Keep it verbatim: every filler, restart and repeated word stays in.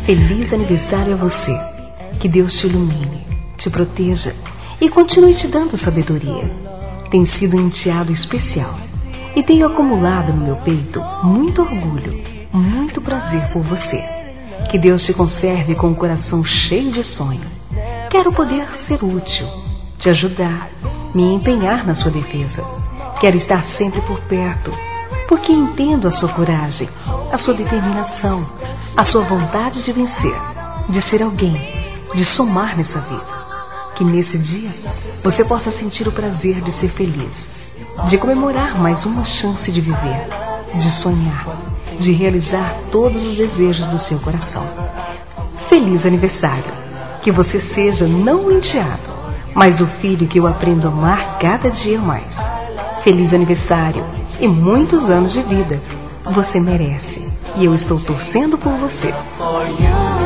Feliz aniversário a você. Que Deus te ilumine, te proteja e continue te dando sabedoria. Tem sido um enteado especial e tenho acumulado no meu peito muito orgulho, muito prazer por você. Que Deus te conserve com o coração cheio de sonho. Quero poder ser útil, te ajudar, me empenhar na sua defesa. Quero estar sempre por perto, porque entendo a sua coragem, a sua determinação, a sua vontade de vencer, de ser alguém, de somar nessa vida. Que nesse dia você possa sentir o prazer de ser feliz, de comemorar mais uma chance de viver, de sonhar, de realizar todos os desejos do seu coração. Feliz aniversário! Que você seja não um enteado, mas o filho que eu aprendo a amar cada dia mais. Feliz aniversário e muitos anos de vida. Você merece e eu estou torcendo por você.